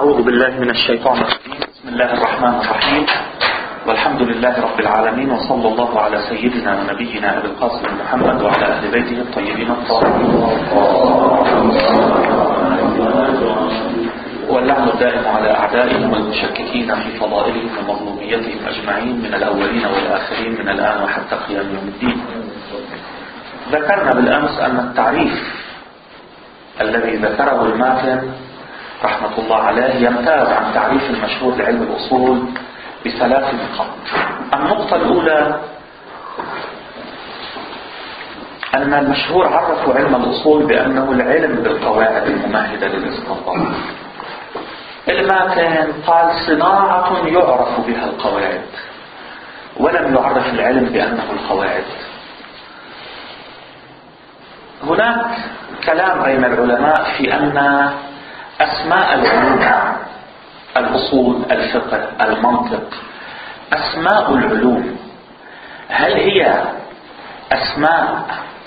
أعوذ بالله من الشيطان الرجيم. بسم الله الرحمن الرحيم، والحمد لله رب العالمين، وصلى الله على سيدنا ونبينا أبي القاسم محمد وعلى أهل بيته الطيبين الطاهرين، واللعن الدائم على أعدائهم والمشككين في فضائلهم ومظلوميتهم أجمعين من الأولين والآخرين من الآن وحتى قيام يوم الدين. ذكرنا بالأمس أن التعريف الذي ذكره الماتن رحمة الله عليه يمتاز عن تعريف المشهور لعلم الأصول بثلاث نقاط. النقطة الأولى أن المشهور عرفوا علم الأصول بأنه العلم بالقواعد الممهدة للاستنباط. الماتن قال صناعة يعرف بها القواعد، ولم يعرف العلم بأنه القواعد. هناك كلام بين العلماء في أن أسماء العلوم، الأصول، الفقه، المنطق، أسماء العلوم هل هي أسماء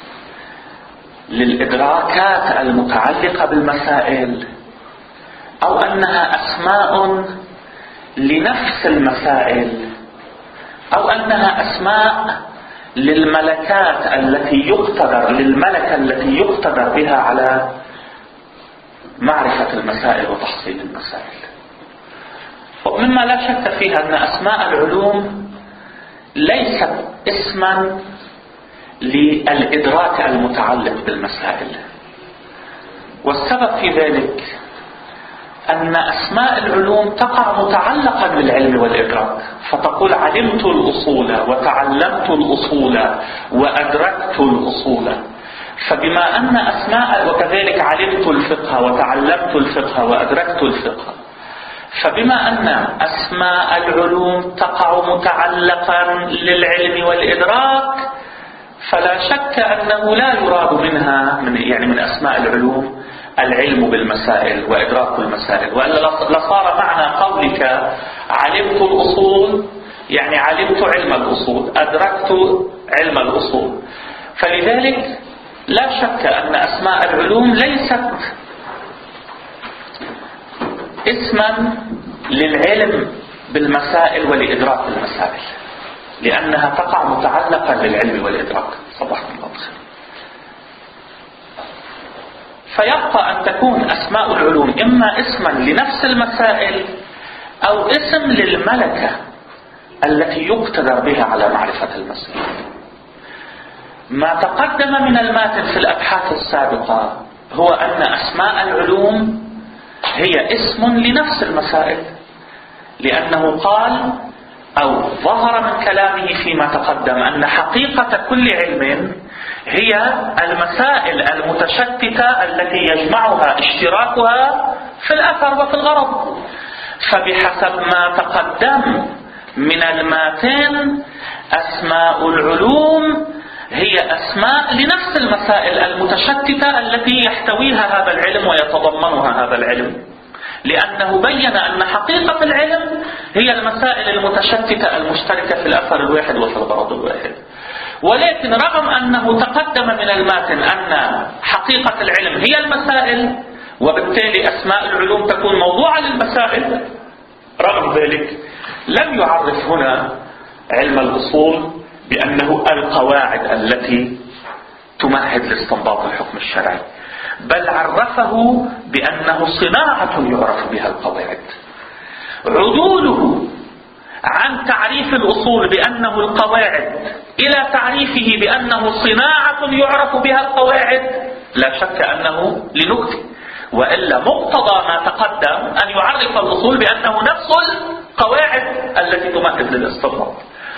للإدراكات المتعلقة بالمسائل، أو أنها أسماء لنفس المسائل، أو أنها أسماء للملكات للملكة التي يقتدر بها على معرفة المسائل وتحصيل المسائل. ومما لا شك فيها أن أسماء العلوم ليست اسما للإدراك المتعلق بالمسائل، والسبب في ذلك أن أسماء العلوم تقع متعلقا بالعلم والإدراك، فتقول علمت الأصول وتعلمت الأصول وأدركت الأصول. فبما أن أسماء، وكذلك علمت الفقه وتعلمت الفقه وأدركت الفقه، فبما أن أسماء العلوم تقع متعلقا للعلم والإدراك، فلا شك أنه لا يراد منها من أسماء العلوم العلم بالمسائل وإدراك المسائل، وإلا لصار معنى قولك علمت الأصول يعني علمت علم الأصول، أدركت علم الأصول. فلذلك لا شك أن أسماء العلوم ليست اسما للعلم بالمسائل ولإدراك المسائل، لأنها تقع متعلقا للعلم والإدراك. صباحكم الله بخير. فيبقى أن تكون أسماء العلوم إما اسما لنفس المسائل أو اسم للملكة التي يقتدر بها على معرفة المسائل. ما تقدم من الماتن في الأبحاث السابقة هو أن أسماء العلوم هي اسم لنفس المسائل، لأنه قال أو ظهر من كلامه فيما تقدم أن حقيقة كل علم هي المسائل المتشتتة التي يجمعها اشتراكها في الأثر وفي الغرض. فبحسب ما تقدم من الماتن أسماء العلوم هي أسماء لنفس المسائل المتشتتة التي يحتويها هذا العلم ويتضمنها هذا العلم، لأنه بين أن حقيقة العلم هي المسائل المتشتتة المشتركة في الأثر الواحد وفي الغرض الواحد. ولكن رغم أنه تقدم من الماتن أن حقيقة العلم هي المسائل، وبالتالي أسماء العلوم تكون موضوعة للمسائل، رغم ذلك لم يعرف هنا علم الأصول بأنه القواعد التي تمهد لاستنباط الحكم الشرعي، بل عرفه بأنه صناعة يعرف بها القواعد. عدوله عن تعريف الأصول بأنه القواعد إلى تعريفه بأنه صناعة يعرف بها القواعد لا شك أنه لنكته، وإلا مقتضى ما تقدم أن يعرف الأصول بأنه نفس القواعد التي تمهد للاستنباط.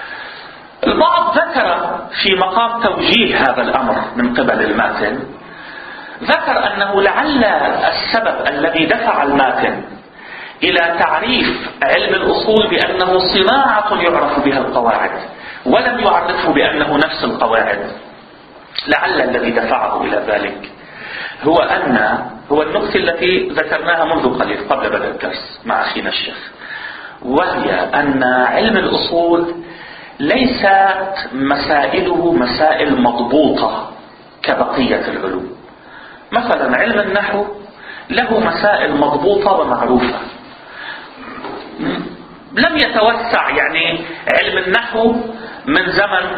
البعض ذكر في مقام توجيه هذا الأمر من قبل الماتن، ذكر أنه لعل السبب الذي دفع الماتن إلى تعريف علم الأصول بأنه صناعة يعرف بها القواعد ولم يعرفه بأنه نفس القواعد، لعل الذي دفعه إلى ذلك هو النقطة التي ذكرناها منذ قليل قبل بدء الدرس مع أخينا الشيخ، وهي أن علم الأصول ليست مسائله مسائل مضبوطة كبقية العلوم. مثلا علم النحو له مسائل مضبوطة ومعروفة، لم يتوسع يعني علم النحو من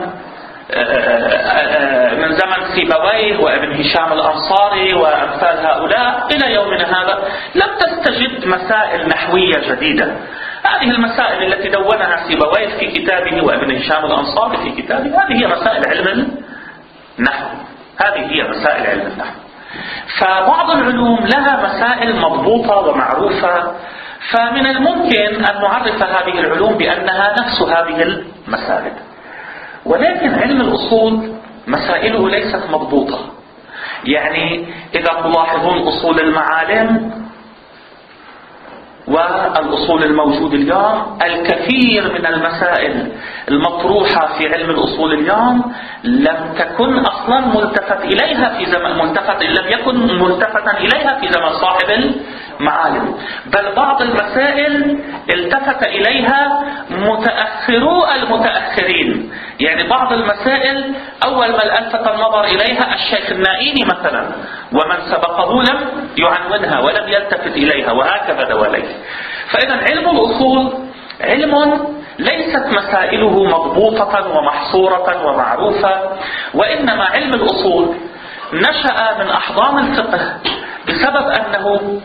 زمن سيبويه وابن هشام الأنصاري وأمثال هؤلاء إلى يومنا هذا، لم تستجد مسائل نحوية جديدة. هذه المسائل التي دونها سيبويه في كتابه وابن هشام الأنصاري في كتابه، هذه هي مسائل علم النحو، هذه هي مسائل علم النحو. فبعض العلوم لها مسائل مضبوطة ومعروفة، فمن الممكن أن نعرف هذه العلوم بأنها نفس هذه المسائل. ولكن علم الأصول مسائله ليست مضبوطة. يعني إذا تلاحظون أصول المعالم والأصول الموجود اليوم، الكثير من المسائل المطروحة في علم الأصول اليوم لم تكن أصلا ملتفت إليها في زمن لم يكن ملتفتا إليها في زمن صاحب المعالم، بل بعض المسائل التفت إليها متأخرو المتأخرين. يعني بعض المسائل أول ما التفت النظر إليها الشيخ النائيني مثلا، ومن سبقه لم يعنونها ولم يلتفت إليها، وهكذا دواليه. فإذا علم الأصول علم ليست مسائله مضبوطة ومحصورة ومعروفة، وإنما علم الأصول نشأ من أحضان الفقه بسبب أنه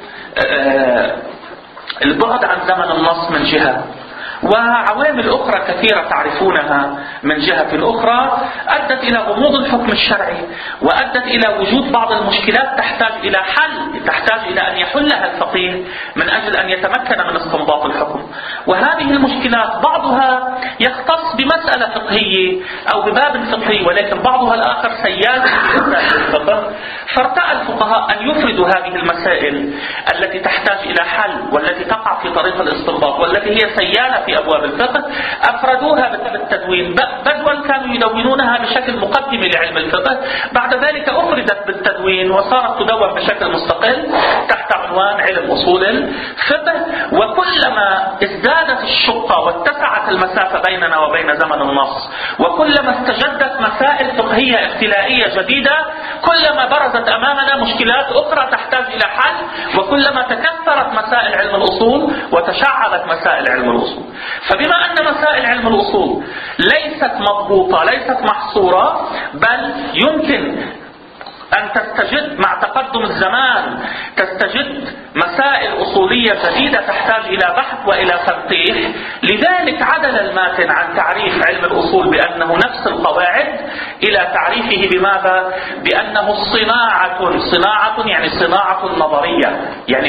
البعد عن زمن النص من جهة، وعوامل أخرى كثيرة تعرفونها من جهة أخرى، أدت إلى غموض الحكم الشرعي، وأدت إلى وجود بعض المشكلات تحتاج إلى حل، تحتاج إلى أن يحلها الفقيه من أجل أن يتمكن من استنباط الحكم. وهذه المشكلات بعضها يختص بمسألة فقهية أو بباب فقهي، ولكن بعضها الآخر سيال في مسائل الفقه، فارتأى الفقهاء أن يفردوا هذه المسائل التي تحتاج إلى حل والتي تقع في طريق الاستنباط والتي هي سيالة في أبواب الفقه، أفردوها بالتدوين. بدوا كانوا يدونونها بشكل مقدم لعلم الفقه، بعد ذلك أفردت بالتدوين وصارت تدون بشكل مستقل تحت عنوان علم أصول الفقه. وكلما ازدادت الشقة واتسعت المسافة بيننا وبين زمن النص، وكلما استجدت مسائل فقهية اختلائية جديدة، كلما برزت أمامنا مشكلات أخرى تحتاج إلى حل، وكلما تكثرت مسائل علم الأصول وتشعبت مسائل علم الأصول. فبما أن مسائل علم الأصول ليست مضبوطة، ليست محصورة، بل يمكن أن تستجد مع تقدم الزمان، تستجد مسائل أصولية جديدة تحتاج إلى بحث وإلى تنقيح، لذلك عدل الماتن عن تعريف علم الأصول بأنه نفس القواعد إلى تعريفه بماذا؟ بأنه صناعة يعني صناعة نظرية، يعني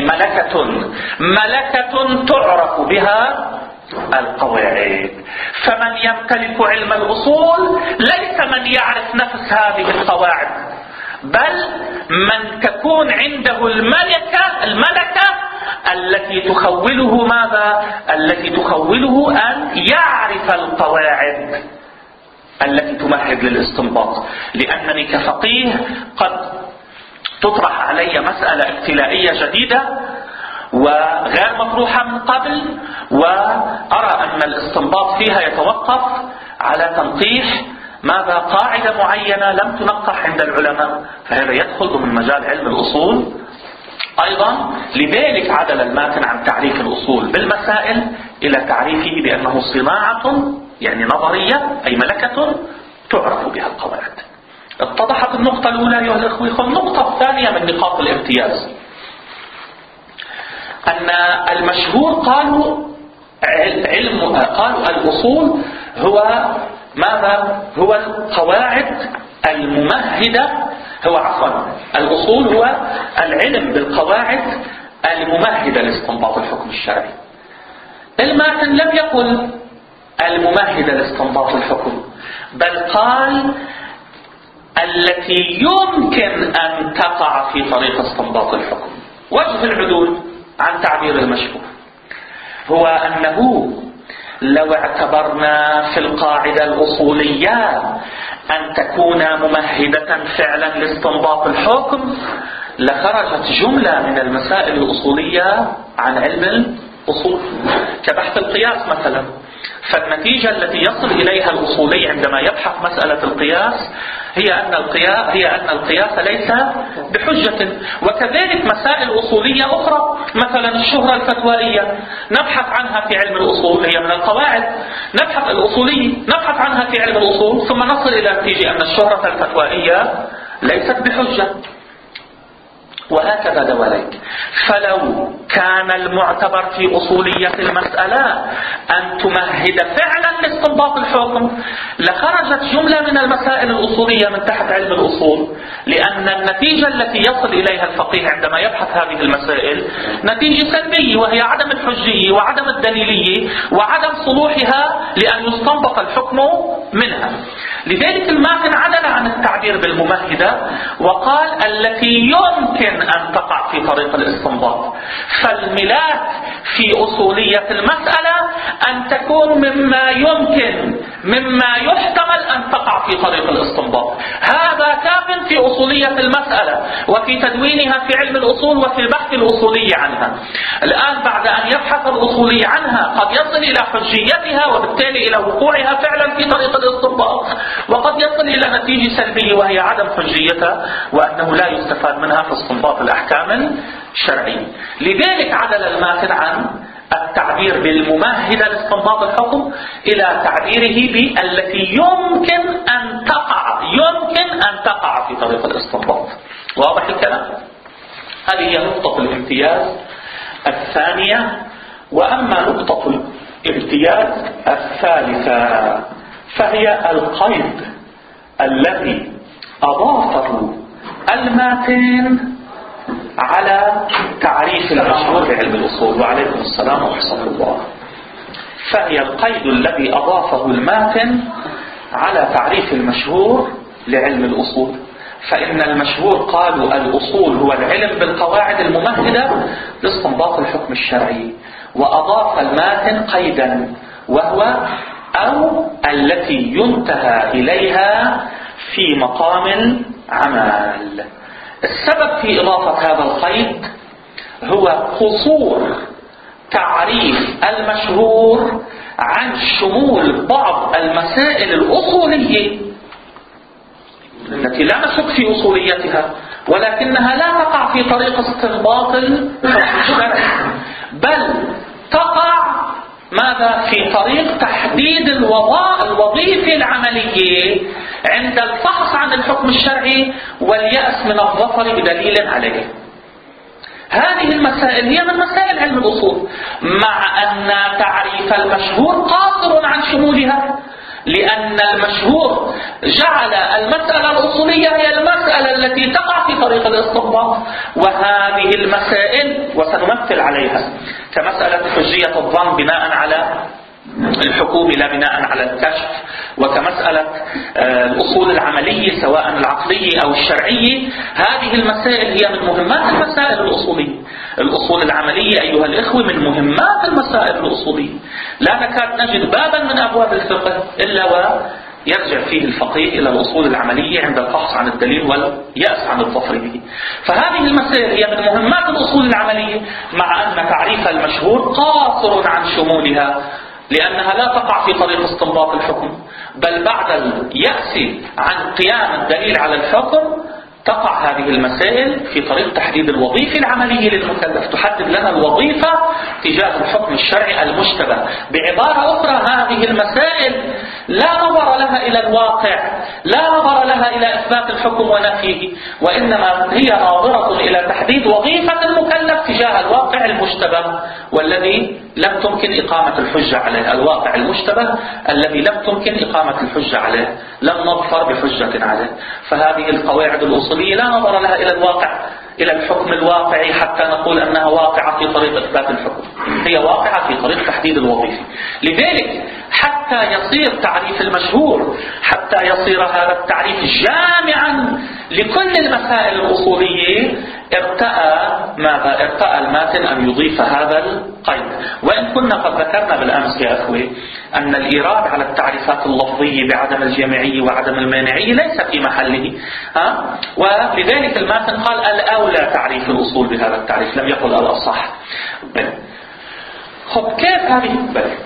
ملكة تعرف بها القواعد. فمن يمتلك علم الأصول ليس من يعرف نفس هذه القواعد، بل من تكون عنده الملكة التي تخوله ماذا؟ التي تخوله أن يعرف القواعد التي تمهد للاستنباط. لأنني كفقيه قد تطرح علي مسألة ابتلائية جديدة وغير مطروحة من قبل، وأرى أن الاستنباط فيها يتوقف على تنقيح ماذا؟ قاعدة معينة لم تنقح عند العلماء، فهذا يدخل ضمن مجال علم الأصول أيضا. لذلك عدل الماتن عن تعريف الأصول بالمسائل إلى تعريفه بأنه صناعة يعني نظرية، أي ملكة تعرف بها القواعد. اتضحت النقطة الأولى أيها الأخوة. النقطة الثانية من نقاط الامتياز أن المشهور قالوا الأصول هو ماذا؟ هو القواعد الممهدة، الأصول هو العلم بالقواعد الممهدة لاستنباط الحكم الشرعي. الماتن لم يقل الممهدة لاستنباط الحكم، بل قال التي يمكن أن تقع في طريق استنباط الحكم. وجه العدول عن تعبير المشهور هو أنه لو اعتبرنا في القاعدة الأصولية أن تكون ممهدة فعلا لاستنباط الحكم، لخرجت جملة من المسائل الأصولية عن علم الأصول، كبحث القياس مثلا. فالنتيجة التي يصل إليها الأصولي عندما يبحث مسألة القياس هي أن القياس ليس بحجة. وكذلك مسائل أصولية أخرى مثلا الشهرة الفتوائية نبحث عنها في علم الأصول، هي من القواعد نبحث الأصولية نبحث عنها في علم الأصول، ثم نصل إلى نتيجة أن الشهرة الفتوائية ليست بحجة، وهكذا دواليك. فلو كان المعتبر في أصولية المسألة أن تمهد فعلا لاستنباط الحكم لخرجت جملة من المسائل الأصولية من تحت علم الأصول، لأن النتيجة التي يصل إليها الفقيه عندما يبحث هذه المسائل نتيجة سلبية، وهي عدم الحجية وعدم الدليلية وعدم صلوحها لأن يستنبط الحكم منها. لذلك الماتن عدل عن التعبير بالممهدة وقال التي يمكن أن تقع في طريق الاستنباط. فالملاك في أصولية المسألة أن تكون مما يمكن مما يحتمل أن تقع في طريق الاستنباط. هذا كاف في أصولية المسألة وفي تدوينها في علم الأصول وفي البحث الأصولي عنها. الآن بعد أن يبحث الأصولي عنها قد يصل إلى حجيتها وبالتالي إلى وقوعها فعلا في طريق الاستنباط، وقد يصل إلى نتيجة سلبية وهي عدم حجيتها وأنه لا يستفاد منها في استنباط الأحكام الشرعية. لذلك عدل الماتن عن التعبير بالممهدة لاستنباط الحكم إلى تعبيره بالتي يمكن أن تقع في طريق الاستنباط. واضح الكلام؟ هذه هي نقطة الامتياز الثانية. وأما نقطة الامتياز الثالثة فهي القيد الذي أضافه الماتن على تعريف المشهور بعلم الأصول. وعليكم السلام ورحمة الله. فهي القيد الذي أضافه الماتن على تعريف المشهور لعلم الأصول. فإن المشهور قالوا الأصول هو العلم بالقواعد الممهدة لاستنباط الحكم الشرعي، وأضاف الماتن قيدا وهو أو التي ينتهى إليها في مقام العمل. السبب في إضافة هذا القيد هو قصور تعريف المشهور عن شمول بعض المسائل الأصولية التي لا نشك في أصوليتها، ولكنها لا تقع في طريق استنباط الحكم الشرعي، بل تقع ماذا؟ في طريق تحديد الوظيفة العملية عند الفحص عن الحكم الشرعي واليأس من الظفر بدليل عليه. هذه المسائل هي من مسائل علم الأصول، مع أن تعريف المشهور قاصر عن شمولها، لأن المشهور جعل المسألة الأصولية هي المسألة التي تقع في طريق الاستنباط، وهذه المسائل وسنمثل عليها كمسألة حجية الظن بناء على الحكوم لا بناء على الكشف، وكمسألة الأصول العملية سواء العقلية أو الشرعية. هذه المسائل هي من مهمات المسائل الأصولية. الأصول العملية أيها الإخوة من مهمات المسائل الأصولية، لا نكاد نجد بابا من أبواب الفقه إلا ويرجع فيه الفقيه إلى الأصول العملية عند الفحص عن الدليل واليأس عن الظفر به. فهذه المسائل هي من مهمات الأصول العملية، مع أن تعريف المشهور قاصر عن شمولها، لأنها لا تقع في طريق استنباط الحكم، بل بعد اليأس عن قيام الدليل على الحكم تقع هذه المسائل في طريق تحديد الوظيفة العملية للمكلف، تحدد لنا الوظيفة تجاه الحكم الشرعي المشتبه. بعبارة أخرى هذه المسائل لا نظر لها إلى الواقع، لا نظر لها إلى إثبات الحكم ونفيه، وإنما هي ناظرة إلى تحديد وظيفة المكلف تجاه الواقع المشتبه والذي لم تمكن إقامة الحجة عليه. الواقع المشتبه الذي لم تمكن إقامة الحجة عليه، لم نظفر بحجة عليه. فهذه القواعد الأصولية لا نظر لها إلى الواقع، إلى الحكم الواقعي حتى نقول أنها واقعة في طريق إثبات الحكم، هي واقعة في طريق تحديد الوظيفة. لذلك حتى يصير تعريف المشهور، حتى يصير هذا التعريف جامعا لكل المسائل الأصولية، ارتأى الماتن أن يضيف هذا القيد. وإن كنا قد ذكرنا بالأمس يا أخوي أن الإيراد على التعريفات اللفظية بعدم الجامعية وعدم المانعية ليس في محله، ولذلك الماتن قال الأولى تعريف الأصول بهذا التعريف، لم يقل الأصح. خب كيف هذه بل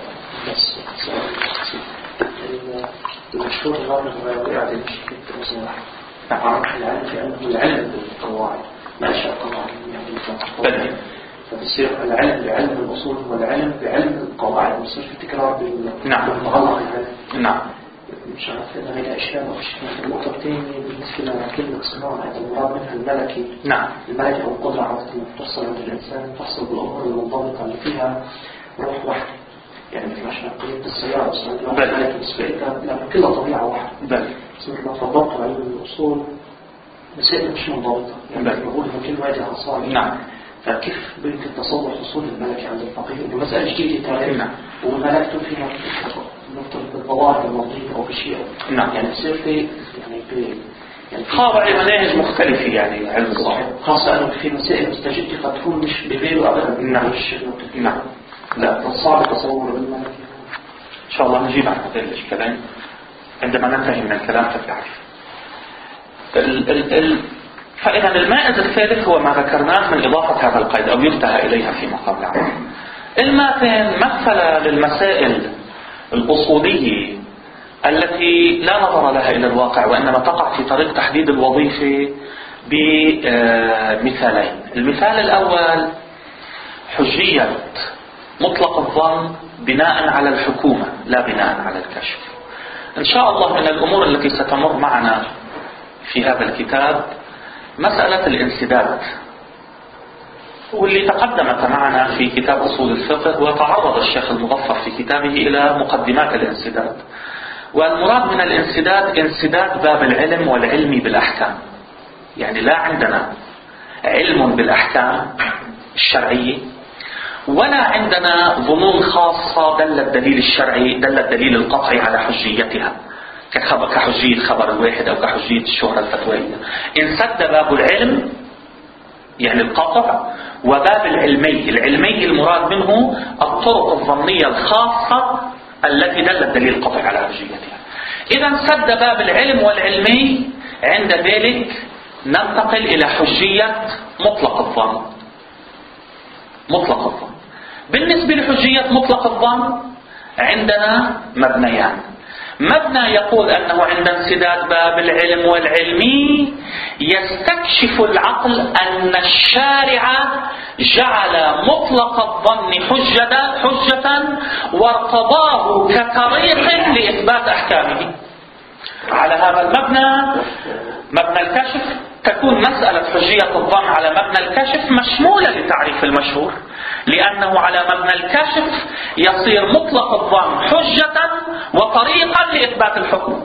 المشهور الغالب هو يعطي بشكل التوزيع العلم بالقواعد ما شاء الله يعني فبصير العلم بعلم الأصول هو العلم بعلم القواعد، بصير في تكرار بين نعم. المغلق يعني. نعم. مش عارف إذا هذه أشياء أو شيء. النقطة الثانية بالنسبة لكلمة صناعة المراد منها الملكي. نعم. الملكة أو القدرة على أن تحصل عند الإنسان تحصل بالأمور المنضبطة اللي فيها روح واحدة. يعني مثل عشان قيادة السيارة أصلا الملكة بالنسبة لها كلها طبيعة واحدة. بل مثل ما تفضلت على الأصول مسائل مش منضبطة. يعني بقول إن كل واحد أصلا. نعم. فكيف بيمكن تصور حصول الملكة عند الفقيه؟ إنه مسألة جديدة تاريخ. نعم. وملكته فيها نقطة بالضوابط المنطقية أو بشيء. نعم. يعني بصير في يعني خاضع لمناهج مختلفة يعني علم الصحيح، خاصة أنه في مسائل مستجدة قد تكون مش بغيره أبدا. نعم. نعم. لا صعب تصور بالملكة. إن شاء الله نجيب عن هذه الإشكالين عندما ننتهي من الكلام في التعريف. فإذا المائز الثالث هو ما ذكرناه من إضافة هذا القيد أو ينتهى إليها في مقام العمل. الماتن مثل للمسائل الأصولية التي لا نظر لها إلى الواقع وإنما تقع في طريق تحديد الوظيفة بمثالين. المثال الأول حجية مطلق الظن بناء على الحكومة لا بناء على الكشف. إن شاء الله من الأمور التي ستمر معنا في هذا الكتاب مسألة الانسداد، واللي تقدمت معنا في كتاب أصول الفقه، وتعرض الشيخ المظفر في كتابه إلى مقدمات الانسداد. والمراد من الانسداد انسداد باب العلم والعلم بالأحكام. يعني لا عندنا علم بالأحكام الشرعية ولا عندنا ظنون خاصة دل الدليل الشرعي دل الدليل القطعي على حجيتها كحجية خبر الواحد أو كحجية الشهرة الفتوية. انسد باب العلم يعني القطع، وباب العلمي المراد منه الطرق الظنية الخاصة التي دل الدليل القطعي على حجيتها. إذا انسد باب العلم والعلمي، عند ذلك ننتقل إلى حجية مطلق الظن. مطلق الظن بالنسبة لحجية مطلق الظن عندنا مبنيان. مبنى يقول أنه عند انسداد باب العلم والعلمي يستكشف العقل أن الشارع جعل مطلق الظن حجة وارتضاه كطريق لإثبات أحكامه. على هذا المبنى، مبنى الكشف، تكون مسألة حجية الظن على مبنى الكشف مشمولة لتعريف المشهور، لأنه على مبنى الكشف يصير مطلق الظن حجة وطريقا لإثبات الحكم،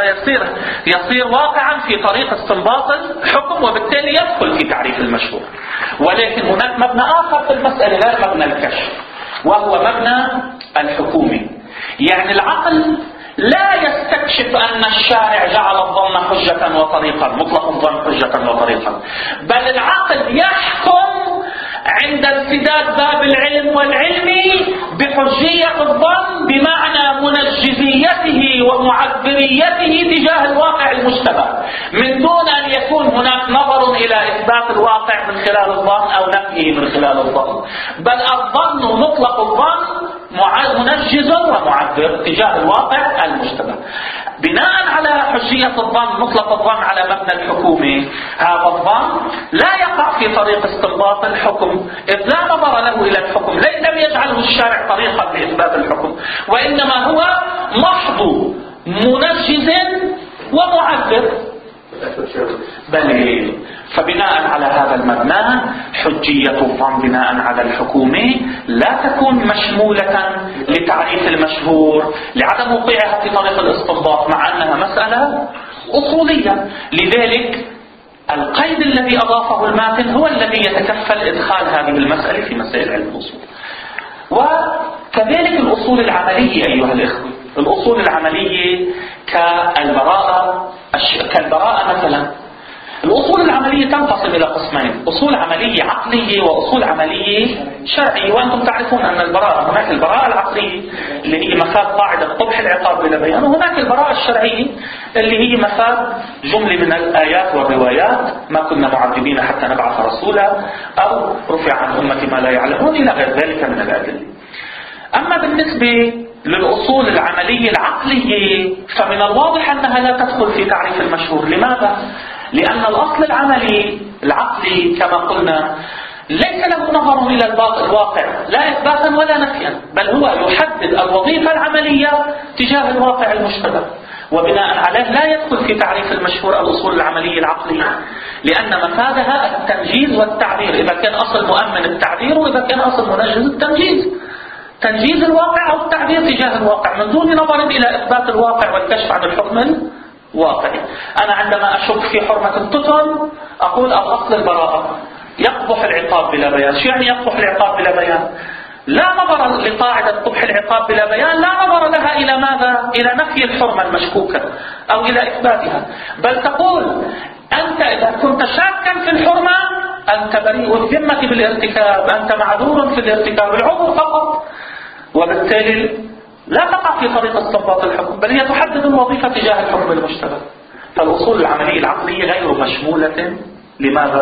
فيصير واقعا في طريق استنباط الحكم، وبالتالي يدخل في تعريف المشهور. ولكن هناك مبنى آخر في المسألة غير مبنى الكشف، وهو مبنى الحكومي. يعني العقل لا يستكشف أن الشارع جعل الظن حجة وطريقا، مطلق الظن حجة وطريقا، بل العقل يحكم عند انسداد باب العلم والعلم بحجية الظن بمعنى منجزيته ومعبريته تجاه الواقع المشتبه، من دون أن يكون هناك نظر إلى إثبات الواقع من خلال الظن أو نفيه من خلال الظن، بل الظن مطلق الظن منجز ومعبر تجاه الواقع المشتبه. بناء على حجية الظن مطلق الظن على مبنى الحكومة، هذا الظن لا يقع في طريق استنباط الحكم، إذ لا نظر له إلى الحكم، لم يجعله الشارع طريقا لإثبات الحكم، وإنما هو محض منجز ومعبر. بل فبناء على هذا المبنى حجية الظن بناء على الحكومة لا تكون مشمولة لتعريف المشهور لعدم وقوعها في طريق الاستنباط، مع أنها مسألة أصولية. لذلك القيد الذي أضافه الماتن هو الذي يتكفل إدخال هذه المسألة في مسائل علم الأصول. وكذلك الأصول العملية أيها الإخوة، الأصول العملية كالبراءة مثلا. الأصول العملية تنقسم إلى قسمين: أصول عملية عقلية وأصول عملية شرعية. وأنتم تعرفون أن البراءة، هناك البراءة العقلية اللي هي مفاد قاعدة قبح العقاب بلا بيان، وهناك البراءة الشرعية اللي هي مفاد جملة من الآيات والروايات: ما كنا معذبين حتى نبعث رسولا، أو رفع عن أمة ما لا يعلمون، إلى غير ذلك من الأدلة. أما بالنسبة للأصول العملية العقلية فمن الواضح أنها لا تدخل في تعريف المشهور. لماذا؟ لأن الأصل العملي العقلي كما قلنا ليس له نظر إلى الواقع لا إثباتا ولا نفيا، بل هو يحدد الوظيفة العملية تجاه الواقع المشتبه، وبناء عليه لا يدخل في تعريف المشهور الأصول العملية العقلية، لأن مفادها التنجيز والتعبير، إذا كان أصل مؤمن التعبير وإذا كان أصل منجز التنجيز، تنجيز الواقع أو التعبير تجاه الواقع من دون نظر إلى إثبات الواقع والكشف عن الحكم الواقعي. أنا عندما أشك في حرمة التتن أقول الأصل البراءة، يقبح العقاب بلا بيان. شو يعني يقبح العقاب بلا بيان؟ لا نظر لقاعدة قبح العقاب بلا بيان، لا نظر لها إلى ماذا؟ إلى نفي الحرمة المشكوكة أو إلى إثباتها، بل تقول أنت إذا كنت شاكا في الحرمة أنت بريء الذمة بالارتكاب، أنت معذور في الارتكاب، العذر فقط، وبالتالي لا تقع في طريق استنباط الحكم، بل هي تحدد الوظيفة تجاه الحكم المشتبه. فالأصول العملية العقلية غير مشمولة لماذا؟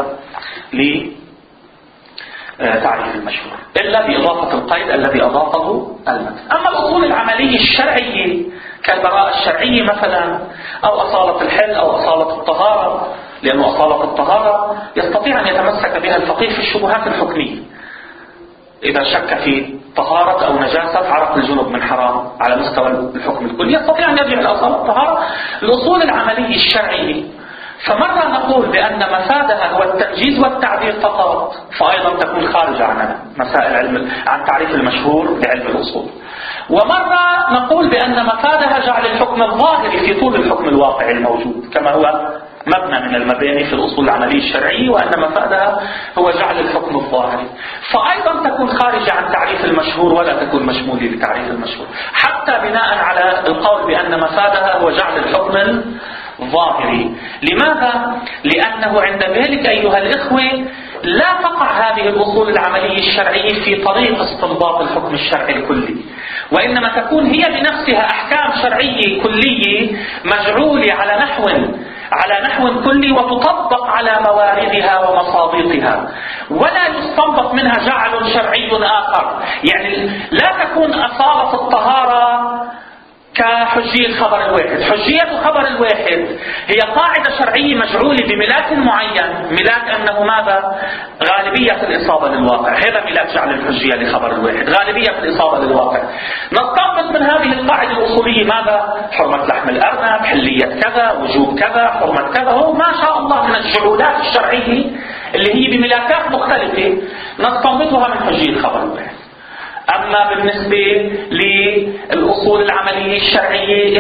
لتعريف المشهور إلا بإضافة القيد الذي أضافه المتن. أما الأصول العملية الشرعية كالبراءة الشرعية مثلا، أو أصالة الحل أو أصالة الطهارة، لأن أصالة الطهارة يستطيع أن يتمسك بها الفقيه في الشبهات الحكمية، إذا شك في طهارة أو نجاسة عرق الجنب من حرام على مستوى الحكم الكلي يستطيع أن يرجع إلى أصالة الطهارة. الأصول العملية الشرعية فمرة نقول بأن مفادها هو التنجيز والتعبير فقط، فأيضا تكون خارجة عن مسائل عن تعريف المشهور لعلم الأصول، ومرة نقول بأن مفادها جعل الحكم الظاهري في طول الحكم الواقعي الموجود كما هو مبنى من المباني في الأصول العملية الشرعية، وأن مفادها هو جعل الحكم الظاهري، فأيضا تكون خارجة عن تعريف المشهور ولا تكون مشمولة لتعريف المشهور، حتى بناء على القول بأن مفادها هو جعل الحكم الظاهري. لماذا؟ لأنه عند ذلك أيها الإخوة لا تقع هذه الأصول العملية الشرعية في طريق استنباط الحكم الشرعي الكلي، وإنما تكون هي بنفسها أحكام شرعية كلية مجعولة على نحو كلي وتطبق على مواردها ومصادقها، ولا يستنبط منها جعل شرعي آخر. يعني لا تكون أصالة الطهارة كحجية خبر الواحد. حجية خبر الواحد هي قاعدة شرعية مجعولة بملاك معين، ملاك أنه ماذا؟ غالبية الإصابة للواقع، هذا ملاك جعل الحجية لخبر الواحد، غالبية الإصابة للواقع. نستنبط من هذه القاعدة الأصولية ماذا؟ حرمة لحم الأرنب، حلية كذا، وجوب كذا، حرمة كذا، هو ما شاء الله من الجعولات الشرعية اللي هي بملاكات مختلفة نستنبطها من حجية خبر الواحد. أما بالنسبة للأصول العملية الشرعية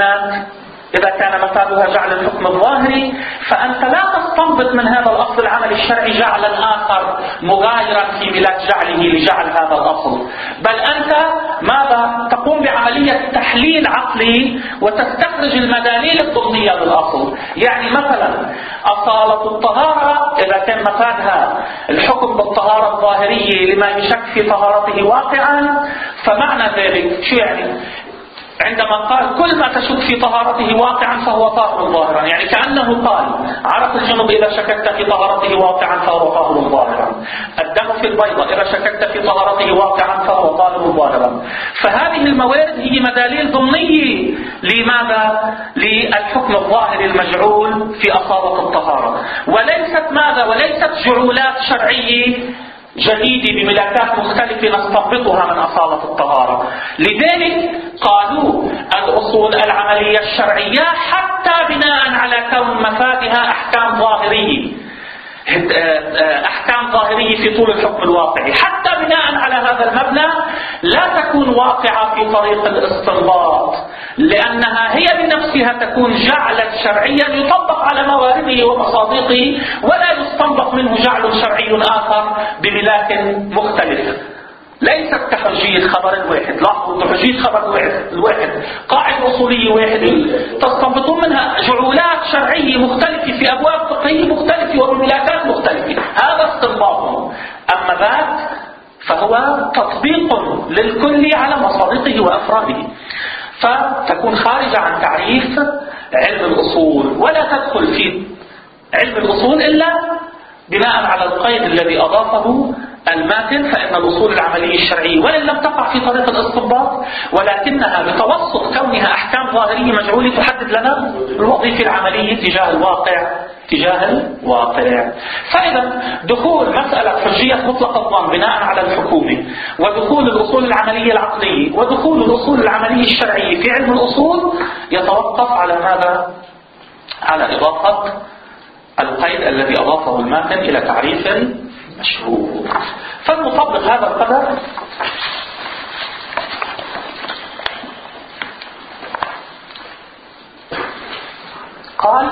إذا كان مفادها جعل الحكم الظاهري، فأنت لا تستنبط من هذا الأصل العملي الشرعي جعلا آخر مغايرا في ملاك جعله لجعل هذا الأصل، بل أنت ماذا؟ تقوم بعملية تحليل عقلي وتستخرج المداليل الضمنية للأصل. يعني مثلا أصالة الطهارة إذا كان مفادها الحكم بالطهارة الظاهرية لما يشك في طهارته واقعا، فمعنى ذلك شو يعني؟ عندما قال كل ما تشك في طهارته واقعا فهو طاهر ظاهرا، يعني كأنه قال عرق الجنب إذا شككت في طهارته واقعا فهو طاهر ظاهرا، الدم في البيضة إذا شككت في طهارته واقعا فهو طاهر ظاهرا. فهذه الموارد هي مداليل ضمنية لماذا؟ للحكم الظاهري المجعول في أصالة الطهارة، وليست ماذا؟ وليست جعولات شرعية جديدة بملاكات مختلفة نستنبطها من أصالة الطهارة. لذلك قالوا الأصول العملية الشرعية حتى بناء على كون مفادها أحكام ظاهرية في طول الحكم الواقعي، حتى بناء على هذا المبنى لا تكون واقعة في طريق الاستنباط، لأنها هي بنفسها تكون جعلا شرعيا يطبق على موارده ومصادقه، ولا يستنبط منه جعل شرعي آخر بملاك مختلف. ليست كحجية خبر الواحد. لاحظوا حجية خبر الواحد قاعدة أصولية واحدة تستنبطون منها جعولات شرعية مختلفة في أبواب فقهية مختلفة وبملاكات مختلفة، هذا استنباط. أما ذاك فهو تطبيق للكل على مصادقه وأفراده، فتكون خارجة عن تعريف علم الأصول، ولا تدخل في علم الأصول إلا بناء على القيد الذي أضافه الماتن. فإن الأصول العملية الشرعية وإن لم تقع في طريق الاستنباط ولكنها بتوسط كونها أحكام ظاهرية مجعولة تحدد لنا الوظيفة العملية تجاه الواقع تجاه الواقع. فإذا دخول مسألة حجية مطلق الظن بناء على الحكومة، ودخول الأصول العملية العقلية، ودخول الأصول العملية الشرعية في علم الأصول يتوقف على ماذا؟ على إضافة القيد الذي أضافه الماتن إلى تعريف المشهور. فالمطبق هذا القدر قال: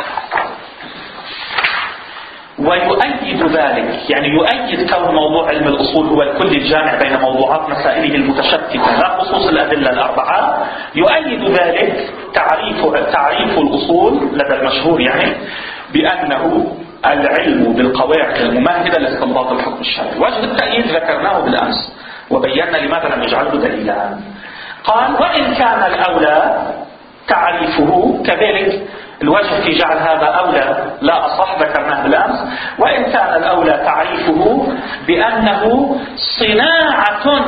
ويؤيد ذلك، يعني يؤيد كون موضوع علم الأصول هو الكل الجامع بين موضوعات مسائله المتشتتة لا خصوص الأدلة الأربعة، يؤيد ذلك تعريف الأصول لدى المشهور، يعني بأنه العلم بالقواعد الممهدة لاستنباط الحكم الشرعي. وجه التأييد ذكرناه بالأمس وبينا لماذا لم نجعله دليلا. قال: وإن كان الأولى تعريفه، كذلك الوجه في جعل هذا أولى لا أصح ذكرناه بالأمس، وإن كان الأولى تعريفه بأنه صناعة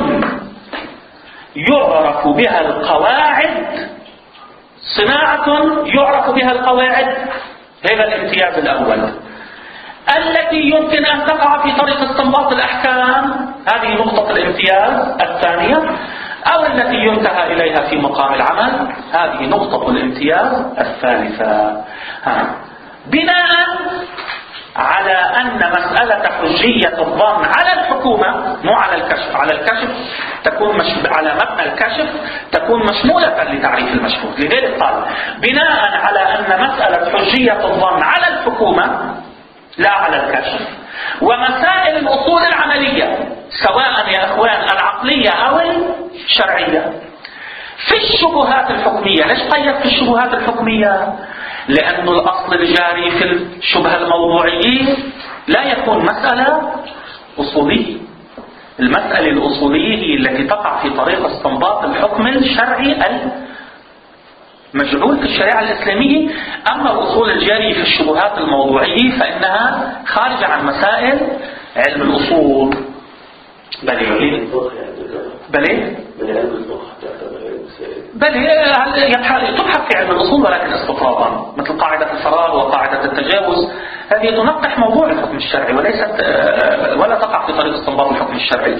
يعرف بها القواعد، صناعة يعرف بها القواعد، هذا الامتياز الأول، التي يمكن أن تقع في طريق استنباط الأحكام، هذه نقطة الامتياز الثانية، أو التي ينتهى إليها في مقام العمل، هذه نقطة الامتياز الثالثة. بناء على أن مسألة حجية الظن على الحكومة مو على الكشف، على الكشف تكون على مبنى الكشف تكون مشمولة لتعريف المشهور. لذلك قال: بناء على أن مسألة حجية الظن على الحكومة لا على الكشف، ومسائل الأصول العملية سواء يا أخوان العقلية أو الشرعية في الشبهات الحكمية. ليش قيد في الشبهات الحكمية؟ لأن الأصل الجاري في الشبهة الموضوعية لا يكون مسألة أصولية. المسألة الأصولية هي التي تقع في طريق استنباط الحكم الشرعي مجعول في الشريعة الإسلامية. أما الأصول الجارية في الشبهات الموضوعية فإنها خارجة عن مسائل علم الأصول. تبحث في علم الأصول ولكن استطرادا، مثل قاعدة الفراغ وقاعدة التجاوز، هذه تنقح موضوع الحكم الشرعي وليست ولا تقع في طريق استنباط الحكم الشرعي.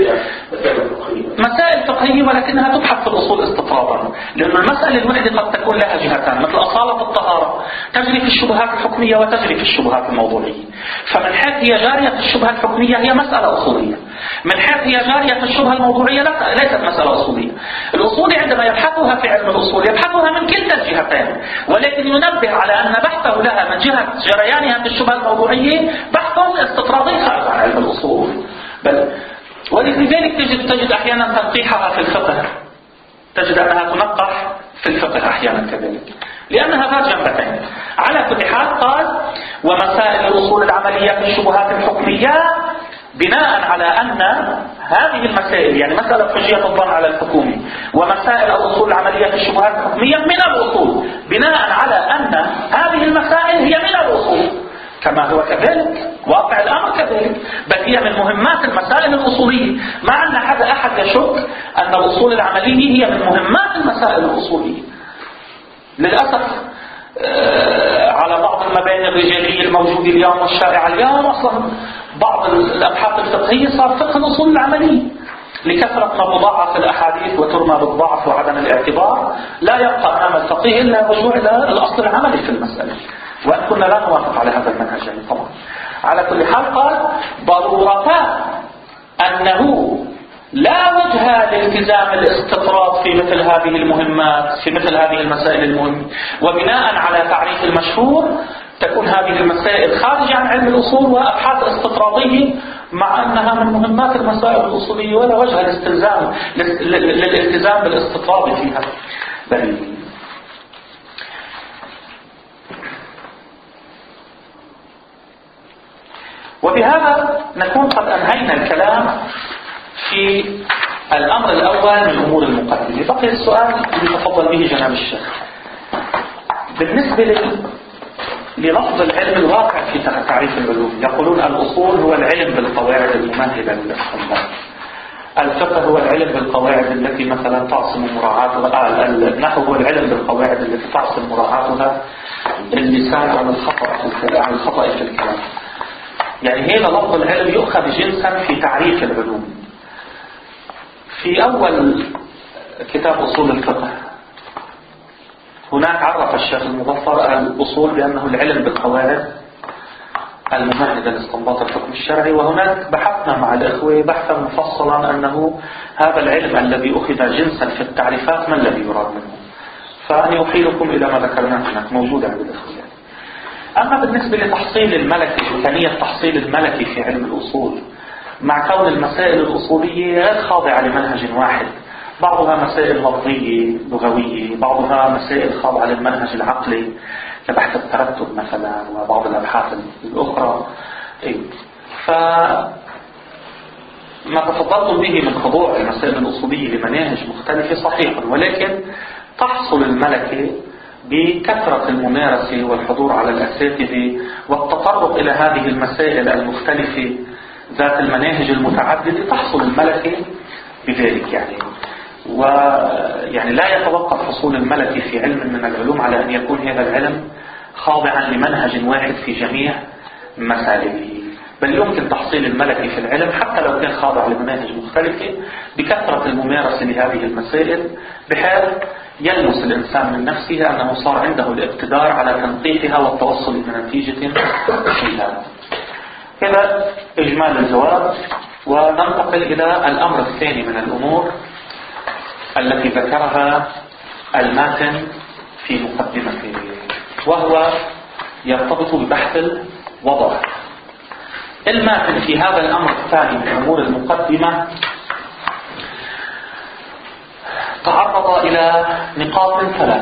مسائل فقهية ولكنها تبحث في الأصول استطرادا، لأن المسألة الوحدة قد تكون لها جهتان، مثل أصالة الطهارة تجري في الشبهات الحكمية وتجري في الشبهات الموضوعية. فمن حيث هي جارية في الشبهة الحكمية هي مسألة أصولية، من حيث هي جارية في الشبهة الموضوعية ليست مسألة أصولية. الأصول عندما يبحثها في علم الأصول يبحثها من كلتا الجهتين، ولكن ينبه على أن بحثه لها من جهة جريانها في الشبهة الموضوعية بحث استطرادي خارج عن علم الأصول. ولذلك تجد أحيانا تنقيحها في الفقه، تجد أنها تنقح في الفقه أحيانا كذلك، لأنها ذات جنبتين. على كل حال قال: ومسائل الأصول العملية في الشبهات الحكمية، بناء على أن هذه المسائل، يعني مسألة حجية الظن على الحكومة ومسائل الأصول العملية في الشبهات الحكمية من الأصول، بناء على أن هذه المسائل هي من الأصول، كما هو كذلك واقع الأمر كذلك، بل هي من مهمات المسائل الأصولية، مع أن أحد يشك أن الأصول العملية هي من مهمات المسائل الأصولية. للأسف على بعض المباني الرجالية الموجودة اليوم والشائعة اليوم أصلا بعض الأبحاث الفقهية صار فقه الأصول العملية، لكثرة ما تضاعف الأحاديث وترمى بالضعف وعدم الاعتبار لا يبقى أمام الفقيه إلا الرجوع إلى الأصل العملي في المسألة، وأن كنا لا نوافق على هذا المنهج يعني طبعا. على كل حال قال: ضرورة أنه لا وجه لالتزام الاستطراد في مثل هذه المهمات، في مثل هذه المسائل المهمة، وبناء على تعريف المشهور تكون هذه المسائل خارجة عن علم الأصول وأبحاث استطرادية، مع أنها من مهمات المسائل الأصولية ولا وجه للالتزام بالاستطراد فيها. وبهذا نكون قد أنهينا الكلام في الأمر الأول من أمور المقدمة. بقي السؤال اللي تفضل به جناب الشيخ بالنسبة للفظ العلم الواقع في تعريف العلوم. يقولون الأصول هو العلم بالقواعد الممهدة للاستنباط، الفقه هو العلم بالقواعد التي مثلا تعصم مراعاتها، النحو هو العلم بالقواعد التي تعصم مراعاتها اللسان عن الخطأ في الكلام. يعني هنا لفظ العلم يؤخذ جنسا في تعريف العلوم. في أول كتاب أصول الفقه هناك عرف الشيخ المظفر الأصول بأنه العلم بالقواعد الممهدة لاستنباط الحكم الشرعي، وهناك بحثنا مع الإخوة بحثا مفصلا أنه هذا العلم الذي أخذ جنسا في التعريفات ما الذي يراد منه. فأنا أحيلكم إلى ما ذكرناه هناك موجودة عند الإخوة. أما بالنسبة لتحصيل الملكي، إمكانية تحصيل الملكي في علم الأصول مع كون المسائل الأصولية غير خاضعة لمنهج واحد، بعضها مسائل لفظية لغوية، بعضها مسائل خاضعة للمنهج العقلي كبحث الترتب مثلا وبعض الأبحاث الأخرى. فما تفضلتم به من خضوع المسائل الأصولية لمناهج مختلفة صحيح، ولكن تحصل الملكة بكثرة الممارسة والحضور على الأساتذة والتطرق إلى هذه المسائل المختلفة ذات المناهج المتعددة. تحصل الملكة بذلك ويعني لا يتوقف حصول الملكة في علم من العلوم على أن يكون هذا العلم خاضعا لمنهج واحد في جميع مسائله، بل يمكن تحصيل الملكة في العلم حتى لو كان خاضع لمناهج مختلفة بكثرة الممارسة لهذه المسائل، بحيث يلمس الإنسان من نفسه أنه صار عنده الاقتدار على تنقيحها والتوصل إلى نتيجة فيها. هذا إجمال الجواب. وننتقل إلى الأمر الثاني من الأمور التي ذكرها الماتن في مقدمته، وهو يرتبط ببحث الوضع. الماتن في هذا الأمر الثاني من أمور المقدمة تعرض إلى نقاط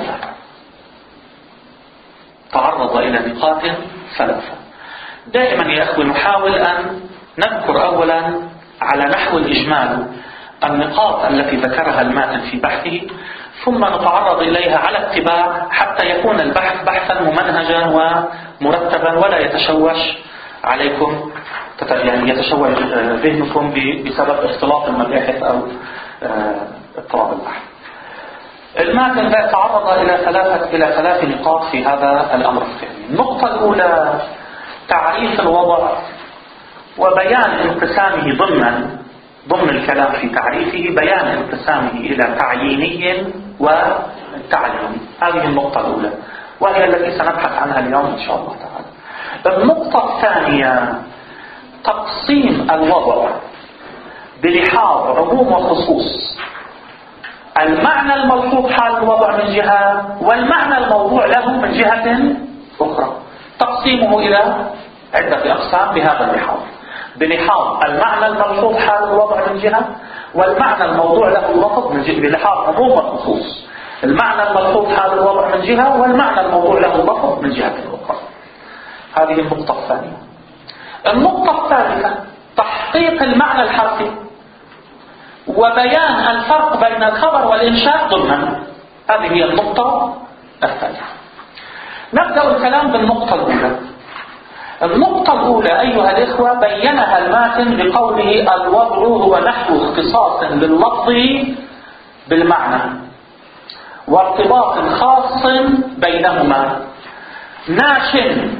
ثلاثة. دائما يا أخوة نحاول أن نذكر أولا على نحو الإجمال النقاط التي ذكرها الماتن في بحثه، ثم نتعرض إليها على اتباع حتى يكون البحث بحثا ممنهجا ومرتبا ولا يتشوش عليكم، يعني يتشوش ذهنكم بسبب اختلاط المباحث أو اضطراب البحث. الماتن تعرض إلى ثلاث نقاط في هذا الأمر الثاني. النقطة الأولى تعريف الوضع وبيان انقسامه ضمن الكلام في تعريفه، بيان انقسامه إلى تعييني وتعليمي. هذه النقطة الأولى وهي التي سنبحث عنها اليوم إن شاء الله تعالى. النقطة الثانية تقسيم الوضع بلحاظ عموم وخصوص، المعنى الملحوظ حال الوضع من جهة والمعنى الموضوع له من جهة أخرى، تقسيمه إلى عدة أقسام بهذا اللحاظ، بلحاظ المعنى الملحوظ حال الوضع من جهة والمعنى الموضوع له اللفظ من جهة، بلحاظ عموم وخصوص، المعنى الملحوظ حال الوضع من جهة والمعنى الموضوع له اللفظ من جهة أخرى. هذه النقطة الثانية. النقطة الثالثة تحقيق المعنى الحرفي وبيان الفرق بين الخبر والإنشاء ضمنا. هذه هي النقطة الثالثة. نبدأ الكلام بالنقطة الأولى. النقطة الأولى أيها الإخوة بينها الماتن بقوله الوضع هو نحو اختصاص لللفظ بالمعنى وارتباط خاص بينهما ناش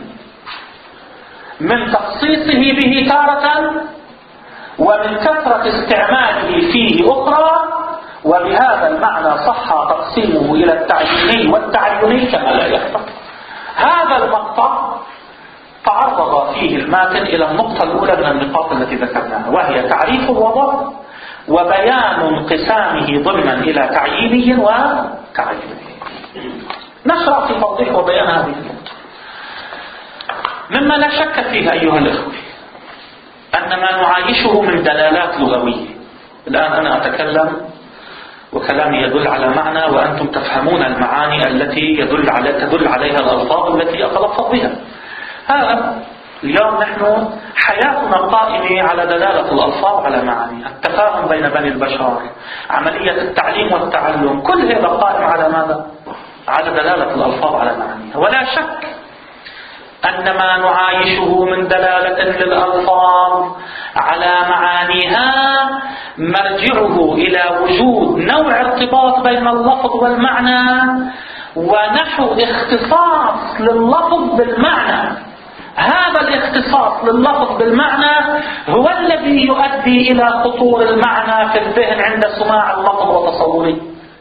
من تخصيصه به تارة ومن كثرة استعماله فيه أخرى، وبهذا المعنى صح تقسيمه إلى التعييني والتعيني كما لا يخفى. هذا المقطع تعرض فيه الماتن إلى النقطة الأولى من النقاط التي ذكرناها، وهي تعريف الوضع وبيان انقسامه ضمنا إلى تعييني وتعييني. نشرع في توضيح وبيان هذه النقطة. مما لا شك فيه أيها الأخوة أن ما نعايشه من دلالات لغوية. الآن أنا أتكلم وكلامي يدل على معنى وأنتم تفهمون المعاني التي تدل عليها الألفاظ التي أتلفظ بها. هذا اليوم نحن حياتنا قائمة على دلالة الألفاظ على معانيها، التفاهم بين بني البشر، عملية التعليم والتعلم، كل هذا قائم على ماذا؟ على دلالة الألفاظ على معانيها. ولا شك أن ما نعايشه من دلالة للألفاظ على معانيها مرجعه إلى وجود نوع ارتباط بين اللفظ والمعنى ونحو اختصاص لللفظ بالمعنى. هذا الاختصاص لللفظ بالمعنى هو الذي يؤدي إلى خطور المعنى في الذهن عند سماع اللفظ وتصوره،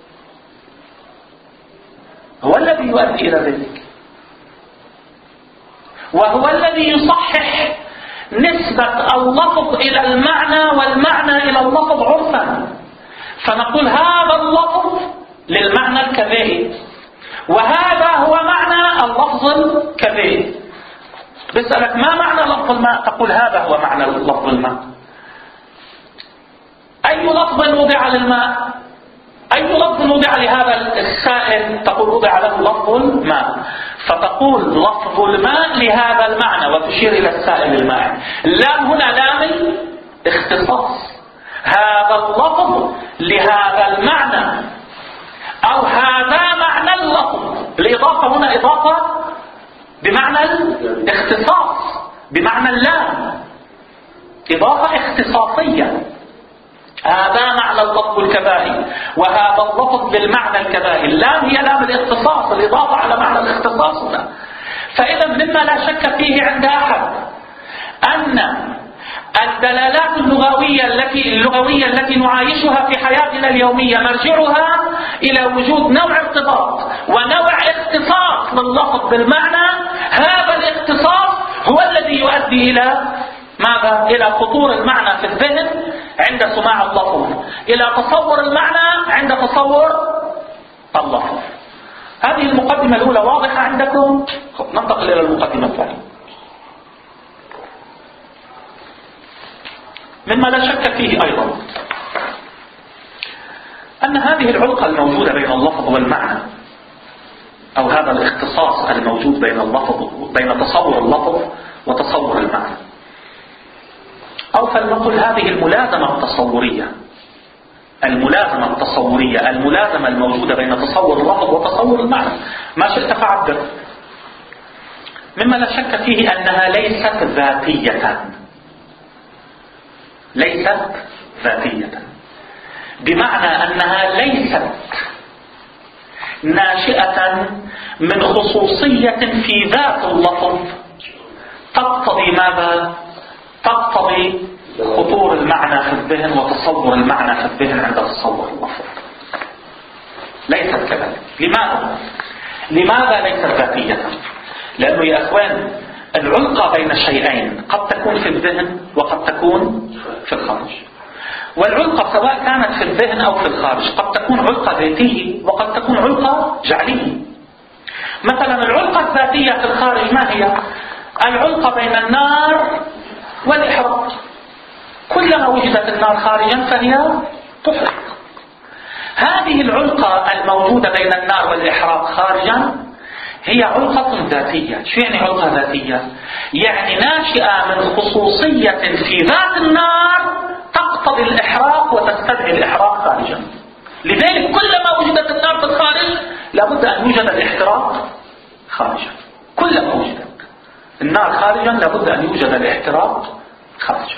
هو الذي يؤدي إلى ذلك، وهو الذي يصحح نسبة اللفظ إلى المعنى والمعنى إلى اللفظ عرفا. فنقول هذا اللفظ للمعنى الكذائي، وهذا هو معنى اللفظ الكذائي. بسألك ما معنى لفظ الماء؟ تقول هذا هو معنى لفظ الماء. أي لفظ وضع للماء؟ أي لفظ وضع لهذا السائل؟ تقول وضع له لفظ الماء، فتقول لفظ الماء لهذا المعنى وتشير إلى السائل الماء. اللام هنا لام الاختصاص، هذا اللفظ لهذا المعنى، أو هذا معنى اللفظ. الإضافة هنا إضافة بمعنى الاختصاص، بمعنى اللام، إضافة اختصاصية. هذا معنى اللفظ الكبائي، وهذا اللفظ بالمعنى الكبائي. اللام هي لام الاختصاص، الإضافة على معنى الاختصاص هنا. فإذا مما لا شك فيه عند أحد أن الدلالات اللغوية التي نعايشها في حياتنا اليومية مرجعها إلى وجود نوع ارتباط ونوع اختصاص لللفظ بالمعنى. هذا الاختصاص هو الذي يؤدي إلى ماذا؟ إلى خطور المعنى في الذهن عند سماع اللفظ، إلى تصور المعنى عند تصور اللفظ. هذه المقدمة الأولى واضحة عندكم؟ ننتقل إلى المقدمة الثانية. مما لا شك فيه أيضا أن هذه العلاقة الموجودة بين اللفظ والمعنى، أو هذا الاختصاص الموجود بين اللفظ، بين تصور اللفظ وتصور المعنى، أو فلنقل هذه الملازمة التصورية، الملازمة الموجودة بين تصور اللفظ وتصور المعنى، ما شئت فعبر. مما لا شك فيه أنها ليست ذاتية، بمعنى أنها ليست ناشئة من خصوصية في ذات اللفظ تقتضي ماذا؟ تقتضي خطور المعنى في الذهن وتصور المعنى في الذهن عند تصور اللفظ. ليست كذلك. لماذا ليست ذاتية؟ لأنه يا أخوان العلاقة بين شيئين قد تكون في الذهن وقد تكون في الخارج. والعلاقة سواء كانت في الذهن أو في الخارج قد تكون علاقة ذاتية وقد تكون علاقة جعلية. مثلا العلاقة الذاتية في الخارج ما هي؟ العلاقة بين النار والإحراق. كلما وجدت النار خارجا فهي تحرق. هذه العلاقة الموجودة بين النار والإحراق خارجا هي علاقة ذاتية. شو يعني علاقة ذاتية؟ يعني ناشئة من خصوصية في ذات النار تقتضي الإحراق وتستدعي الإحراق خارجا. لذلك كلما وجدت النار في الخارج لابد أن يوجد الاحتراق خارجا. كلما وجدت النار خارجا لابد أن يوجد الاحتراق خارجا،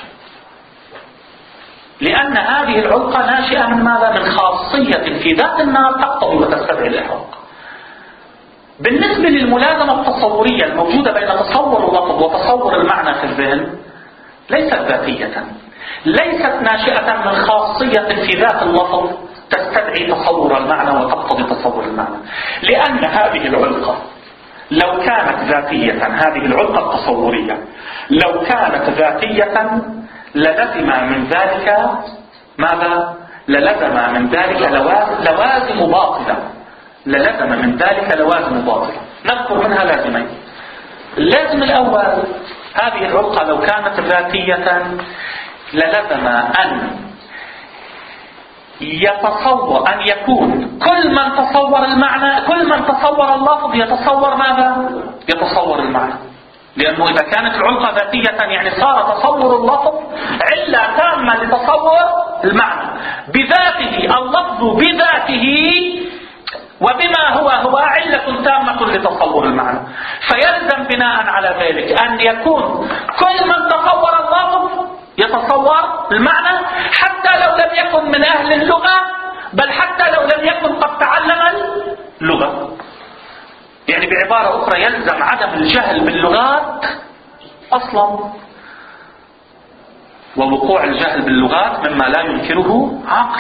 لأن هذه العلاقة ناشئة من ماذا؟ من خاصية في ذات النار تقتضي وتستدعي الإحراق. بالنسبة للملازمة التصورية الموجودة بين تصور اللفظ وتصور المعنى في الذهن ليست ذاتية، ليست ناشئة من خاصية في ذات اللفظ تستدعي تصور المعنى وتقتضي تصور المعنى. لأن هذه العلاقة لو كانت ذاتية، هذه العلاقة التصورية لو كانت ذاتية للزم من ذلك ماذا؟ للزم من ذلك لوازم باطلة. للزم من ذلك لوازم باطلة. نذكر منها لازمين. اللازم الأول هذه العلاقة لو كانت ذاتية للزم أن يكون كل من تصور المعنى، كل من تصور اللفظ يتصور ماذا؟ يتصور المعنى. لأنه إذا كانت العلاقة ذاتية يعني صار تصور اللفظ علة تامة لتصور المعنى بذاته، اللفظ بذاته وبما هو علة تامة لتصور المعنى. فيلزم بناء على ذلك أن يكون كل من تصور اللفظ يتصور المعنى، حتى لو لم يكن من أهل اللغة، بل حتى لو لم يكن قد تعلم اللغة. يعني بعبارة أخرى يلزم عدم الجهل باللغات أصلا، ووقوع الجهل باللغات مما لا ينكره عقل.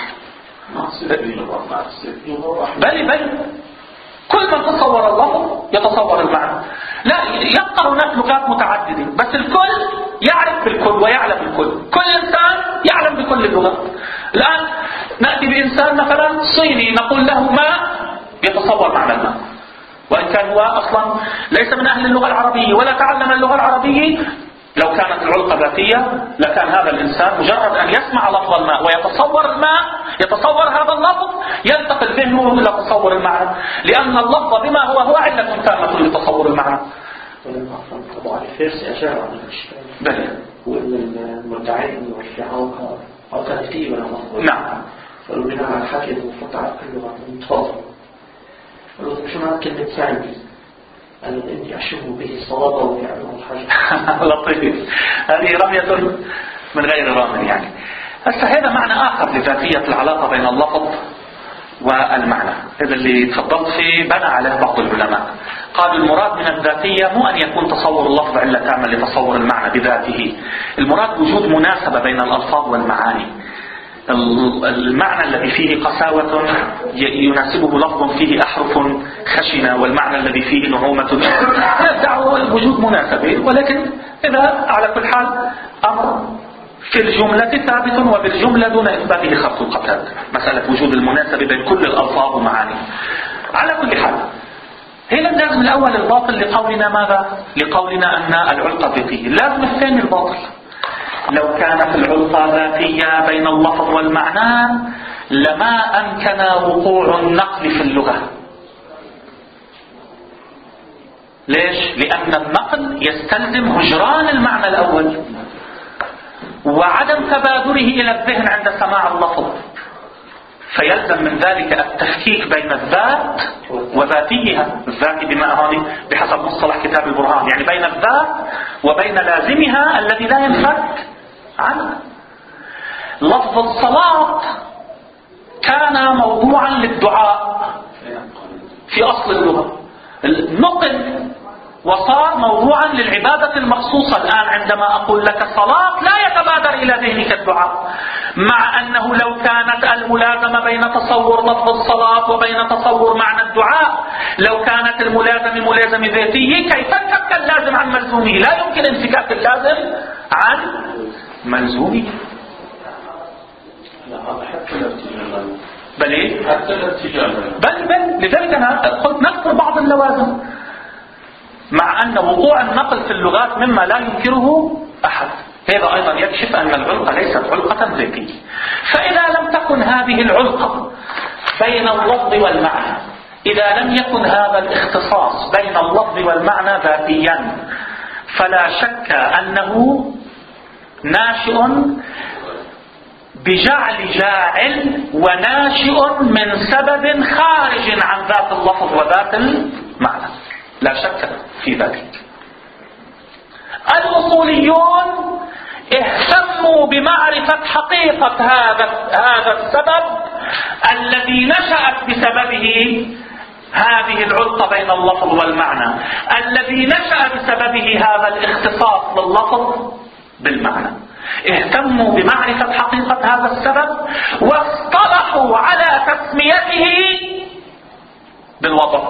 بل كل من تصور الله يتصور المعنى. لا يبقى هناك لغات متعددة، بس الكل يعرف بالكل ويعلم الكل. كل إنسان يعلم بكل اللغات. الآن نأتي بإنسان مثلا صيني نقول له ما، يتصور معنى الماء، وإن كان هو أصلا ليس من أهل اللغة العربية ولا تعلم اللغة العربية. لو كانت العلقة ذاتية لكان هذا الإنسان مجرد أن يسمع لفظ الماء ويتصور الماء، يتصور هذا اللفظ، ينتقل ذهنه إلى تصور المعنى، لأن اللفظ بما هو علة تامة لتصور المعنى. طبعا الفارسي أشار عن الإشكال. بلى. وإن المدعين في علاقة كتيبة. نعم. فالبناء على الحكي المفروض على كل لغة متفاضل. شو معنى كلمة ثاني؟ قالوا إني أشم به الصلابة ويعلم الحاجة. لطيف. هذه رمية من غير رام يعني. هسه هذا معنى آخر لذاتية العلاقة بين اللفظ والمعنى. هذا اللي تفضلت فيه بنى عليه بعض العلماء. قالوا المراد من الذاتية مو أن يكون تصور اللفظ علة تعمل لتصور المعنى بذاته. المراد وجود مناسبة بين الألفاظ والمعاني. المعنى الذي فيه قساوة يناسبه لفظ فيه أحرف خشنة، والمعنى الذي فيه نعومة يدعو وجود مناسبة. ولكن إذا على كل حال أمر في الجملة ثابت، وبالجملة دون إثباته خط القتاد، مسألة وجود المناسبة بين كل الألفاظ ومعاني. على كل حال هنا اللازم الأول الباطل لقولنا ماذا؟ لقولنا أن العلقة ذاتية. اللازم الثاني الباطل. لو كانت العلقة ذاتية بين اللفظ والمعنى لما أمكن وقوع النقل في اللغة. ليش؟ لأن النقل يستلزم هجران المعنى الأول وعدم تبادره إلى الذهن عند سماع اللفظ، فيلزم من ذلك التفكيك بين الذات وذاتيها. الذات بما هون بحسب مصطلح كتاب البرهان يعني بين الذات وبين لازمها الذي لا ينفك عنه. لفظ الصلاة كان موضوعا للدعاء في أصل اللغة، النقل وصار موضوعا للعبادة المخصوصة. الآن عندما أقول لك صلاة لا يتبادر إلى ذهنك الدعاء، مع أنه لو كانت الملازمة بين تصور لفظ الصلاة وبين تصور معنى الدعاء، لو كانت الملازمة ملازمة ذاتية كيف انفك اللازم عن ملزومه؟ لا يمكن انفكاك اللازم عن ملزومه. بل لذلك أنا قلت نذكر بعض اللوازم، مع أن وقوع النقل في اللغات مما لا ينكره أحد. هذا أيضا يكشف أن العلقة ليست علقة ذاتية. فإذا لم تكن هذه العلقة بين اللفظ والمعنى، إذا لم يكن هذا الاختصاص بين اللفظ والمعنى ذاتيا، فلا شك أنه ناشئ بجعل جاعل وناشئ من سبب خارج عن ذات اللفظ وذات المعنى، لا شك في ذلك. الأصوليون اهتموا بمعرفة حقيقة هذا السبب الذي نشأت بسببه هذه العلقة بين اللفظ والمعنى، الذي نشأ بسببه هذا الاختصاص لللفظ بالمعنى. اهتموا بمعرفة حقيقة هذا السبب واصطلحوا على تسميته بالوضع،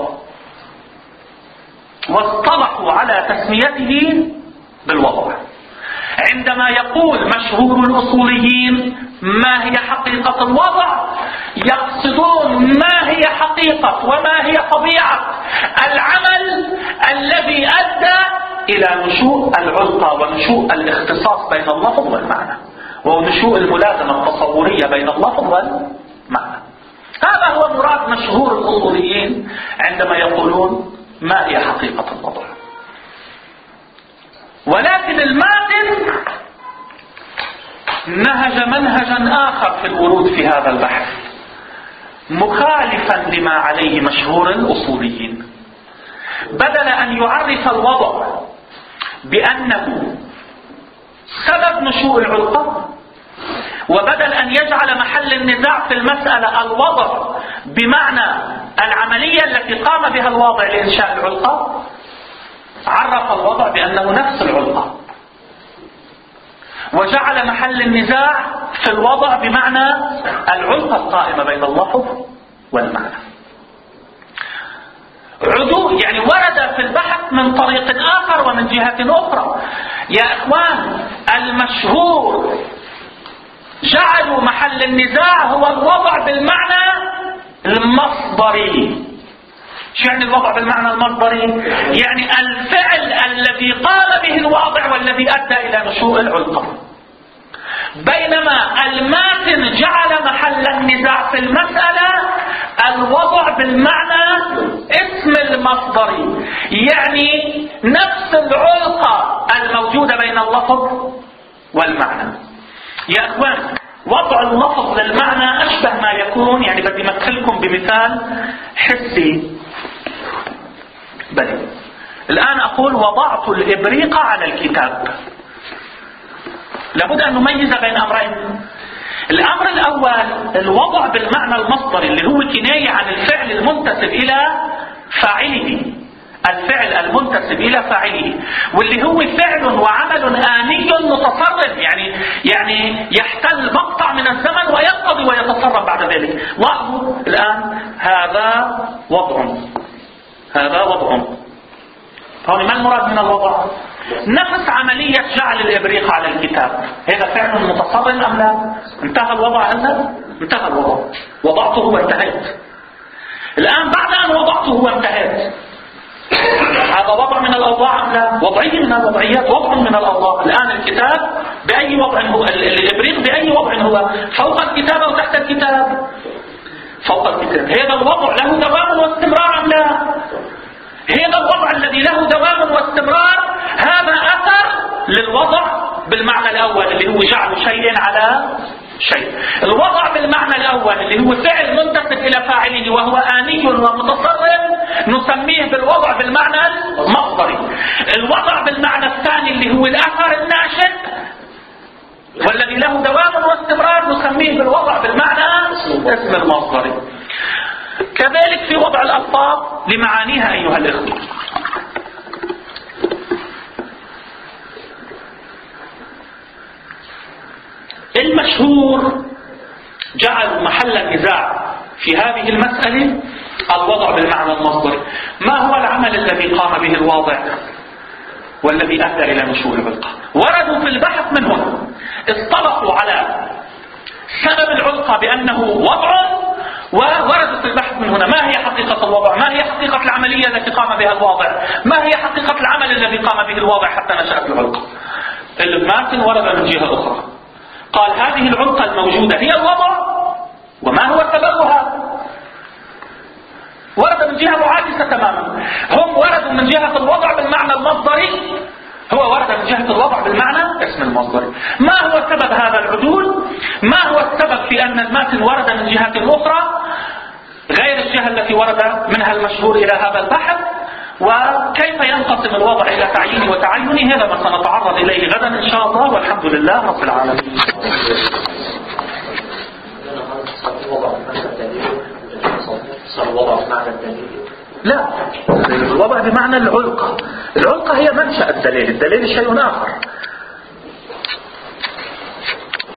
واصطلحوا على تسميته بالوضع. عندما يقول مشهور الأصوليين ما هي حقيقة الوضع، يقصدون ما هي حقيقة وما هي طبيعة العمل الذي أدى إلى نشوء العلقة ونشوء الاختصاص بين اللفظ والمعنى، ونشوء الملازمة التصورية بين اللفظ والمعنى. هذا هو مراد مشهور الأصوليين عندما يقولون ما هي حقيقة الوضع. ولكن الماتن نهج منهجا آخر في الورود في هذا البحث مخالفا لما عليه مشهور الأصوليين. بدل أن يعرف الوضع بأنه سبب نشوء العلقة، وبدل أن يجعل محل النزاع في المسألة الوضع بمعنى العملية التي قام بها الواضع لإنشاء العلقة عرف الوضع بأنه نفس العلقة، وجعل محل النزاع في الوضع بمعنى العلقة القائمة بين اللفظ والمعنى. عدو يعني ورد في البحث من طريق آخر ومن جهة أخرى. يا إخوان، المشهور جعلوا محل النزاع هو الوضع بالمعنى المصدري. شو يعني الوضع بالمعنى المصدري؟ يعني الفعل الذي قام به الواضع والذي أدى إلى نشوء العلقة. بينما الماتن جعل محل النزاع في المسألة الوضع بالمعنى اسم المصدري، يعني نفس العلقة الموجودة بين اللفظ والمعنى. يا اخوان، وضع اللفظ للمعنى اشبه ما يكون، يعني بدي امثلكم بمثال حسي بلي. الان اقول وضعت الابريق على الكتاب. لابد ان نميز بين امرين. الامر الاول الوضع بالمعنى المصدري اللي هو كناية عن الفعل المنتسب الى فاعله، الفعل المنتسب الى فاعله، واللي هو فعل وعمل آني متصرف، يعني يحتل مقطع من الزمن ويقتضي ويتصرف بعد ذلك. لاحظوا الان هذا وضع، هذا وضع. هون ما المراد من الوضع؟ نفس عملية جعل الإبريق على الكتاب، هذا فعل متصرف أم لا؟ انتهى الوضع هذا؟ انتهى الوضع، وضعته وانتهيت. الآن بعد أن وضعته وانتهيت، هذا وضع من الأوضاع أم لا؟ وضعي من الوضعيات، وضع من الأوضاع. الآن الكتاب بأي وضع هو؟ الإبريق بأي وضع هو؟ فوق الكتاب أو تحت الكتاب؟ فوق الكتاب. هذا الوضع له دوام واستمرار أم لا؟ هذا الوضع الذي له دوام واستمرار هذا أثر للوضع بالمعنى الأول اللي هو جعل شيء على شيء. الوضع بالمعنى الأول اللي هو فعل منتسب إلى فاعله وهو آني ومتصرف نسميه بالوضع بالمعنى المصدري. الوضع بالمعنى الثاني اللي هو الأثر الناشئ والذي له دوام واستمرار نسميه بالوضع بالمعنى اسم المصدري. كذلك في وضع الألفاظ لمعانيها أيها الإخوة. المشهور جعل محل النزاع في هذه المسألة الوضع بالمعنى المصدري. ما هو العمل الذي قام به الواضع والذي أدى إلى نشوء العلقة؟ وردوا في البحث منهم اصطلحوا على سبب العلقة بأنه وضع، ووردوا في البحث من هنا ما هي حقيقة الوضع، ما هي حقيقة العملية التي قام بها الواضع، ما هي حقيقة العمل الذي قام به الواضع حتى نشأت العلقة. الماتن ورد من جهة أخرى قال هذه العلقة الموجودة هي الوضع وما هو سببها. ورد من جهة معاكسة تماما. هم وردوا من جهة الوضع بالمعنى المصدري، هو ورد من جهة الوضع بالمعنى اسم المصدري. ما هو سبب هذا العدول؟ ما هو السبب في أن الماتن ورد من جهة أخرى غير الجهة التي ورد منها المشهور إلى هذا البحث؟ وكيف ينقسم الوضع إلى تعيين وتعين؟ هذا ما سنتعرض إليه غدا إن شاء الله، والحمد لله رب العالمين. لا، الوضع بمعنى العلقة. العلقة هي منشأ الدليل، الدليل شيء آخر.